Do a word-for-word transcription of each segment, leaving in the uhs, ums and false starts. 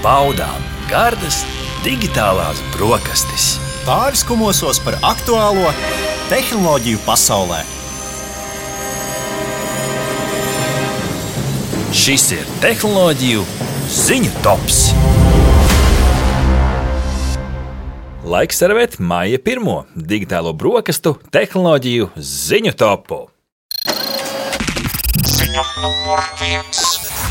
baudām gardas digitālās brokastis. Pāris kumosos par aktuālo tehnoloģiju pasaulē. Šis ir tehnoloģiju ziņu tops. Laiks servēt maija pirmo digitālo brokastu tehnoloģiju ziņu topu. Ziņa numur viens.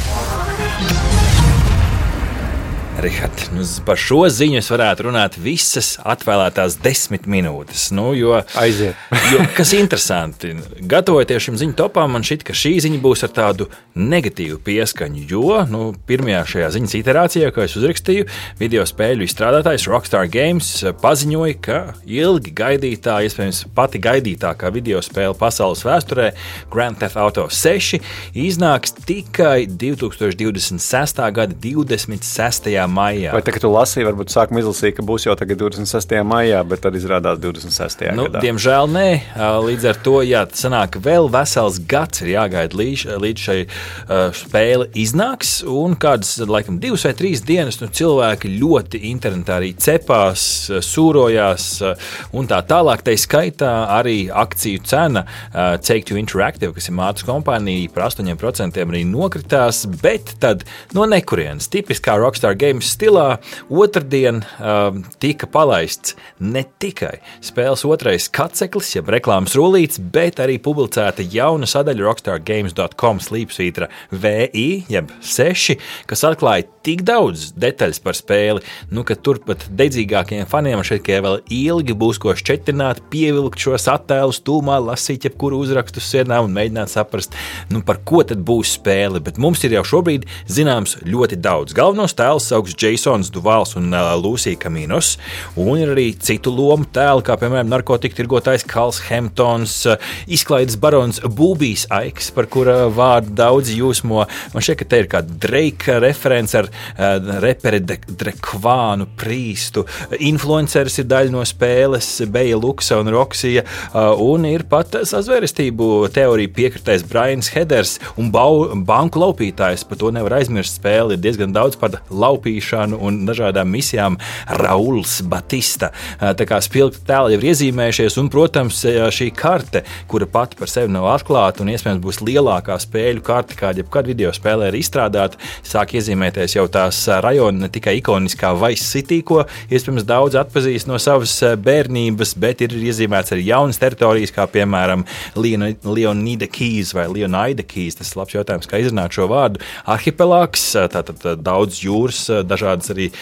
Rihard, nu, par šo ziņu es varētu runāt visas atvēlētās desmit minūtes. Nu, jo, Aiziet. jo, kas interesanti, gatavojoties šim ziņu topām, man šķiet, ka šī ziņa būs ar tādu negatīvu pieskaņu, jo nu, pirmajā šajā ziņas iterācijā, ko es uzrakstīju, video spēļu izstrādātājs Rockstar Games paziņoja, ka ilgi gaidītā, iespējams pati gaidītākā video spēle pasaules vēsturē, Grand Theft Auto seši, iznāks tikai divtūkstoš divdesmit sestā gada divdesmit sestajā maijā. Vai tā, ka tu lasīji, varbūt sākumā izlasīji, ka būs jau tagad divdesmit sestajā maijā, bet tad izrādās divdesmit sestajā Nu, gadā. diemžēl nē, līdz ar to, jā, sanāk, vēl vesels gads ir jāgaida līdz, līdz šai uh, spēle iznāks, un kādas, laikam, divas vai trīs dienas nu, cilvēki ļoti internetā arī cepās, sūrojās, uh, un tā tālāk, tai skaitā arī akciju cena uh, Take-Two Interactive, kas ir mātes kompānija, par astoņiem procentiem arī nokritās, bet tad no nekurienes, tipiskā Rockstar Games stilā, otrdien uh, tika palaists ne tikai spēles otrais katseklis, jeb reklāmas rullīts, bet arī publicēta jauna sadaļa rockstar games dot com slīpsvītra V I, jeb seši, kas atklāja tik daudz detaļas par spēli, nu, ka turpat dedzīgākajiem faniem šeit, ka vēl ilgi būs ko šķetināt, pievilkt šos attēlus tūmā, lasīt jebkuru uzrakstu sienā un mēģināt saprast, nu, par ko tad būs spēle, bet mums ir jau šobrīd zināms ļoti daudz. Galvenos tēlus sauks Jasons Duvals un uh, Lucy Kaminos, un ir arī citu lomu tēli, kā piemēram narkotiku tirgotājs Kals Hamptons, uh, izklaides barons Bubijs Aiks, par kura vārdu daudzi jūsmo. Man šķiet, ka te ir kāda Drake reference ar uh, reperi Drekvānu prīstu. Influenceris ir daļa no spēles, Beja Luksa un Roksija, uh, un ir pat sazvērestību teoriju piekritais Brians Heders un bau, banku laupītājs, par to nevar aizmirst spēli, ir diezgan daudz par laupīšanu un dažādām misijām. Rauls Batista. Tā kā spilgti tēli jau ir iezīmējušies, un, protams, šī karte, kura pati par sevi nav atklāta un iespējams būs lielākā spēļu karte, kāda jebkad video spēlē ir izstrādāta, sāk iezīmēties jau tās rajona, ne tikai ikoniskā Vice City, ko iespējams daudz atpazīst no savas bērnības, bet ir iezīmēts arī jaunas teritorijas, kā piemēram Leonida Keys vai Leonida Keys, tas ir labs jautājums, kā izrunāt šo vārdu, arhipelāgs, tātad daudz jūras, dažādas arī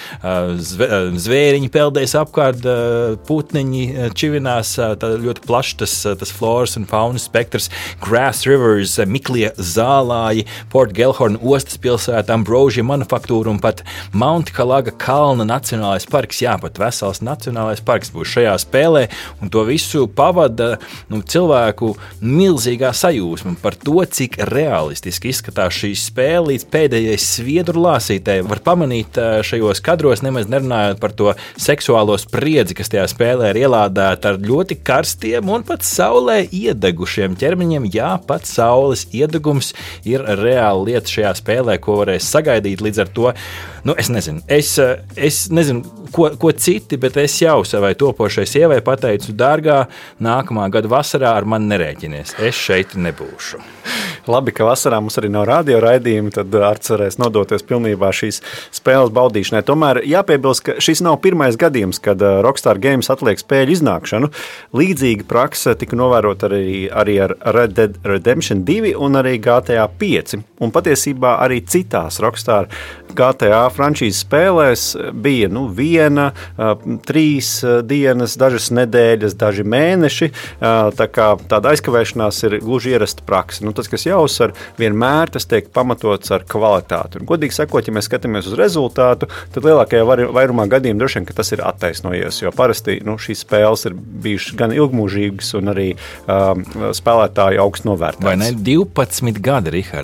zvēriņi peldēs apkārt, putniņi čivinās, tā ļoti plašs tas, tas floras un faunas spektrs, Grass Rivers, Miklie zālāji, Port Gelhorn ostas pilsēta, Ambrosia manufaktūra un pat Mount Kalaga kalna nacionālais parks, jā, pat vesels nacionālais parks būs šajā spēlē, un to visu pavada nu, cilvēku milzīgā sajūsma par to, cik realistiski izskatās šī spēle līdz pēdējai sviedru lāsītē. Var pamanīt šajos kadros, nemaz nerunājot par to seksuālo spriedzi, kas tajā spēlē ir ielādēta ar ļoti karstiem un pat saulē iedegušiem ķermeņiem. Jā, pat saules iedegums ir reāla lieta šajā spēlē, ko varēs sagaidīt līdz ar to. Nu, es nezinu, es, es nezinu ko, ko citi, bet es jau savai topošai sievai pateicu, dārgā, nākamā gada vasarā ar mani nerēķinies. Es šeit nebūšu. Labi, ka vasarā mums arī nav radio raidījumi, tad Arts varēs nodoties pilnībā šīs spēles baudīšanai. Tomēr jāpiebilst, ka šis nav pirmais gadījums, kad Rockstar Games atliek spēļu iznākšanu. Līdzīga prakse tika novērota arī, arī ar Red Dead Redemption divi un arī G T A pieci. Un patiesībā arī citās Rockstar G T A franšīzes spēlēs bija nu, viena, trīs dienas, dažas nedēļas, daži mēneši. Tā kā tāda aizkavēšanās ir gluži ierasta prakse. Nu, tas, kas jāuzsver, vienmēr tas tiek pamatots ar kvalitāti. Un, godīgi sakot, ja mēs skatāmies uz rezultātu, tad lielākajā vairumā gadījumā droši vien, ka tas ir attaisnojies, jo parasti nu, šīs spēles ir bijušas gan ilgmūžīgas un arī um, spēlētāji augstu novērtētas. Vai ne? divpadsmit gadi, Rihard. Mm.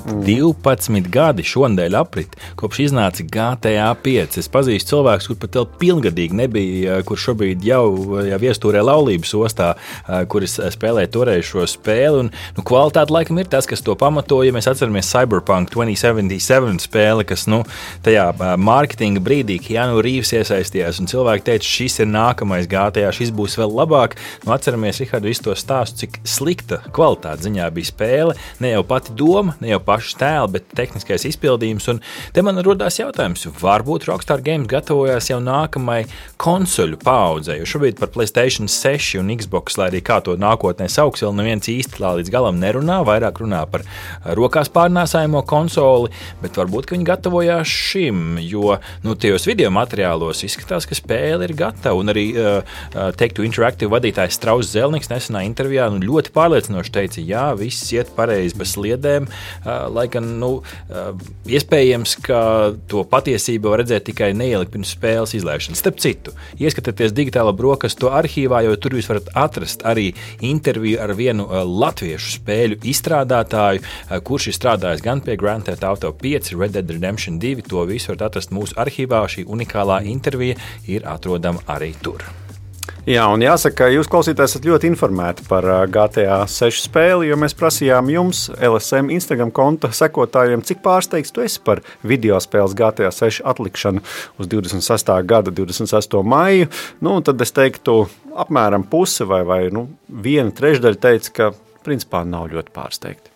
divpadsmit gadi šonadēļ aprit, kopš iznāca G T A pieci. Es pazīstu cilvēkus, kur pat vēl pilngadīgi nebija, kur šobrīd jau, jau iestūrē laulības ostā, kuris spēlēja toreiz šo spēli. Un, nu, kvalitāte laikam ir tas, kas to pamatoja. Mēs atceramies Cyberpunk twenty seventy-seven spēli, kas nu, tajā mārketinga brīdī Keanu Reeves iesaistījās, un cilvēki teica, šis ir nākamais G T A, šis būs vēl labāk. Nu, atceramies, Rihardu, visu to stāstu, cik slikta kvalitāte ziņā bija spēle. Ne jau pati doma, ne jau paši tēli, bet tehniskais izpildījums. Un te man rodās jautājums, varbūt Rockstar Games gatavojās jau nākamai konsoļu paaudzei, jo šobrīd par PlayStation seši un Xbox, lai arī kā to nākotnē sauks, vēl neviens īsti līdz galam nerunā, vairāk runā par rokās pārnēsājamo konsoli, bet varbūt, ka viņi gatavojās šim, jo nu, tajos video materiālos izskatās, ka spēle ir gatava, un arī uh, Take-Two Interactive vadītājs Strauss Zelniks nesenā intervijā nu, ļoti pārliecinoši teica, jā, viss iet pareizi bez sliedēm, uh, lai gan nu, uh, iespējams, ka to patiesību var redzēt tikai neielikt pirms spēles izlaišanas. Starp citu, ieskatieties digitāla brokastu arhīvā, jo tur jūs varat atrast arī interviju ar vienu uh, latviešu spēļu izstrādātāju, uh, kurš ir strādājis gan pie Grand Theft Auto pieci, Red Dead Redemption divi, to visu varat atrast mūsu arhīvā, šī unikālā intervija ir atrodama arī tur. Jā, un jāsaka, ka jūs klausītājs esat ļoti informēti par G T A seši spēli, jo mēs prasījām jums, L S M Instagram konta sekotājiem, cik pārsteigts tu esi par video spēles G T A seši atlikšanu uz divdesmit sestā gada divdesmit sesto maiju. Nu, tad es teiktu, apmēram puse vai, vai nu, viena trešdaļa teica, ka principā nav ļoti pārsteigti.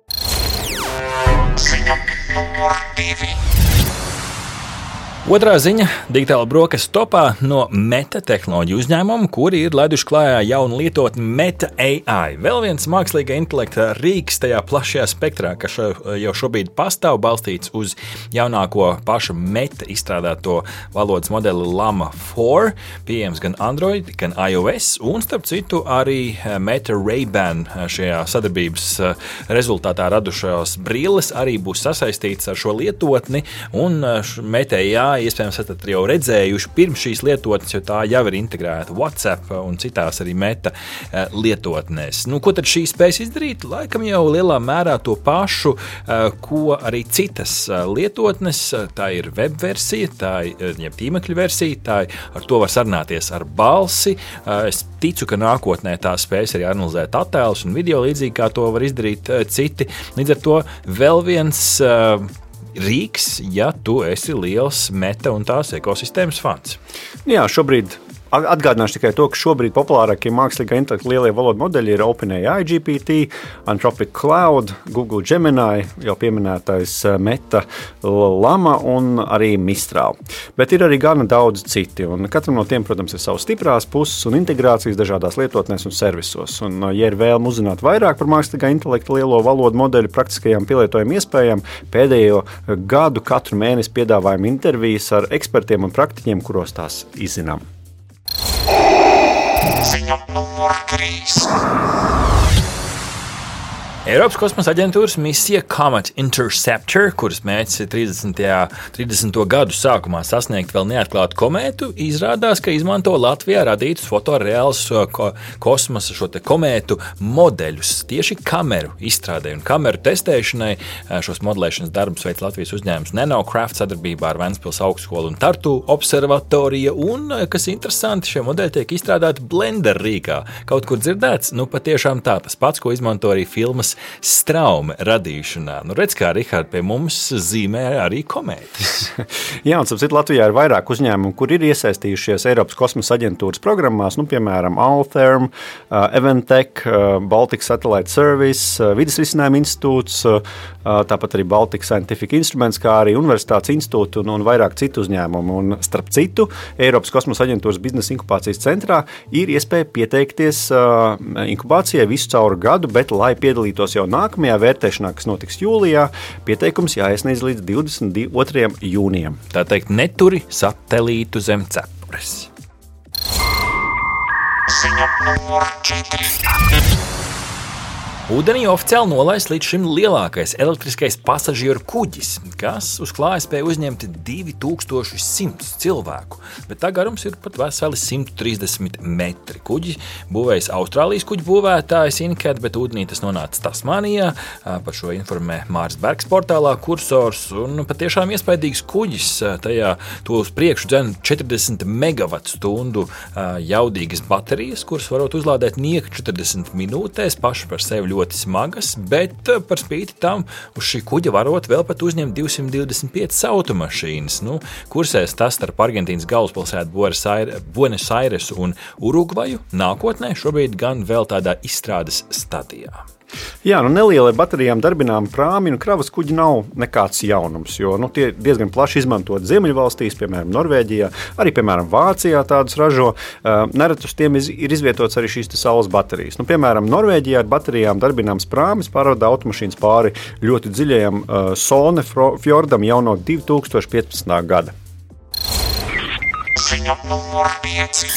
Ziņa numur divi. Otrā ziņa – digitāla brokastu topā no Meta tehnoloģiju uzņēmumu, kuri ir laiduši klājā jaunu lietotni Meta A I. Vēl viens mākslīgā intelekta rīks tajā plašajā spektrā, kas jau šobrīd pastāv, balstīts uz jaunāko pašu Meta izstrādāto valodas modeli Llama četri, pieejams gan Android, gan iOS, un starp citu arī Meta Ray-Ban šajā sadarbības rezultātā radušās brilles arī būs sasaistīts ar šo lietotni, un Meta A I iespējams esat jau redzējuši pirms šīs lietotnes, jo tā jau ir integrēta WhatsApp un citās arī Meta lietotnēs. Nu, ko tad šī spēs izdarīt? Laikam jau lielā mērā to pašu, ko arī citas lietotnes. Tā ir web versija, tā ir tīmekļa versija, tā ir, ar to var sarunāties ar balsi. Es ticu, ka nākotnē tā spēs arī analizēt attēlus un video līdzīgi, kā to var izdarīt citi. Līdz ar to vēl viens rīks, ja tu esi liels Meta un tās ekosistēmas fans. Jā, šobrīd atgādināšu tikai to, ka šobrīd populārākie mākslīgā intelekta lielie valodu modeļi ir OpenAI G P T, Anthropic Cloud, Google Gemini, jau pieminētais Meta Llama un arī Mistral. Bet ir arī gana daudz citi, un katram no tiem, protams, ir savas stiprās puses un integrācijas dažādās lietotnēs un servisos. Un, ja ir vēlme uzzināt vairāk par mākslīgā intelekta lielo valodu modeļu praktiskajām pielietojuma iespējām, pēdējo gadu katru mēnesi piedāvājam intervijas ar ekspertiem un praktiķiem, kuros tās izzinām. Ziņa numur trīs. Eiropas kosmosa aģentūras misija Comet Interceptor, kuras mērķis ir trīsdesmito gadu sākumā sasniegt vēl neatklātu komētu, izrādās, ka izmanto Latvijā radītus fotoreālus ko, kosmosa šo te komētu modeļus tieši kameru izstrādē un kameru testēšanai. Šos modelēšanas darbus veic Latvijas uzņēmums Nanocraft sadarbībā ar Ventspils augstskolu un Tartu observatorija, un, kas interesanti, šie modeļi tiek izstrādāti Blender rīkā. Kaut kur dzirdēts? Nu, patiešām tā, tas pats, ko izmanto arī filmas Straume radīšanā. Nu, redz, kā, Rihard, pie mums zīmē arī komētas. Jā, un sapratu, Latvijā ir vairāk uzņēmumu, kur ir iesaistījušies Eiropas kosmosa aģentūras programmās, nu, piemēram, Altherm, uh, Eventech, uh, Baltic Satellite Service, uh, Vides risinājuma institūts, uh, tāpat arī Baltic Scientific Instruments, kā arī Universitātes institūti un, un vairāk citu uzņēmumu. Un starp citu, Eiropas kosmosa aģentūras biznesa inkubācijas centrā ir iespēja pieteikties uh, inkubācijai visu cauru gadu, bet, lai piedalītos jau nākamajā vērtēšanā, kas notiks jūlijā, pieteikums jāiesniedz līdz divdesmit otrajam jūnijam. Tā teikt, neturi satelītu zem cepures. Ziņa numur četri. Ūdenī oficiāli nolaists līdz šim lielākais elektriskais pasažieru kuģis, kas uz klāja spēja uzņemt divi tūkstoši simts cilvēku, bet tā garums ir pat veseli simt trīsdesmit metri. Kuģi būvējis Austrālijas kuģu būvētājs Incat, bet ūdenī tas nonāca Tasmānijā. Par šo informē Māris Bergs portālā Kursors, un patiešām iespaidīgs kuģis. Tajā to uz priekšu dzen četrdesmit megavatu stundu jaudīgas baterijas, kuras varot uzlādēt nieka četrdesmit minūtēs, paši par sevi ļoti smagas, bet par spīti tam uz šī kuģa varot vēl pat uzņemt divsimt divdesmit piecas automašīnas. Nu, kursēs tas starp Argentīnas galvaspilsētu Buenos Aires un Urugvaju, nākotnē šobrīd gan vēl tādā izstrādes stadijā. Jā, nu nelielai baterijām darbinām prāmi un kravas kuģi nav nekāds jaunums, jo nu, tie diezgan plaši izmantot Ziemeļvalstīs, piemēram, Norvēģijā, arī, piemēram, Vācijā tādus ražo. Nereti uz tiem ir izvietots arī šīs saules baterijas. Nu, piemēram, Norvēģijā ar baterijām darbināms prāmis pārvada automašīnas pāri ļoti dziļajam uh, Solne fjordam jau no divi tūkstoši piecpadsmitā gada. Ziņa numur pieci.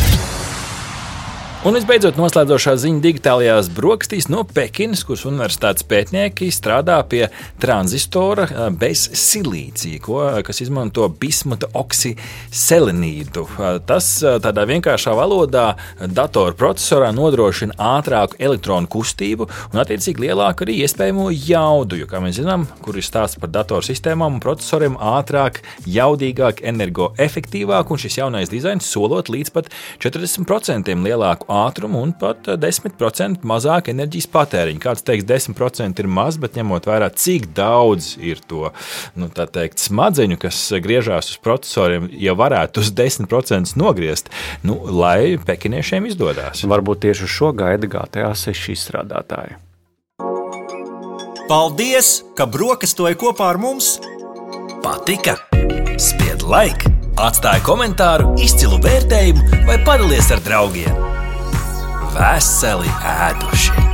Un visbeidzot noslēdzošā ziņa digitālajās brokastīs no Pekinas, kuras universitātes pētnieki strādā pie tranzistora bez silīcija, ko, kas izmanto bismuta oksiselenīdu. Tas tādā vienkāršā valodā datoru procesorā nodrošina ātrāku elektronu kustību un attiecīgi lielāku arī iespējamo jaudu, jo, kā mēs zinām, kur ir stāsts par datoru sistēmām un procesoriem ātrāk, jaudīgāk, energoefektīvāk, un šis jaunais dizains solot līdz pat četrdesmit procenti lielāku ātrumu un pat desmit procenti mazāk enerģijas patēriņu. Kāds teiks, desmit procenti ir maz, bet ņemot vērā, cik daudz ir to, nu, tā teikt, smadzeņu, kas griežās uz procesoriem, ja varētu uz desmit procenti nogriezt, nu, lai pekiniešiem izdodās. Varbūt tieši uz šo gaida G T A seši izstrādātāji. Paldies, ka brokastoji kopā ar mums! Patika? Spied like, atstāj komentāru, izcilu vērtējumu vai padalies ar draugiem. Veseli ēduši!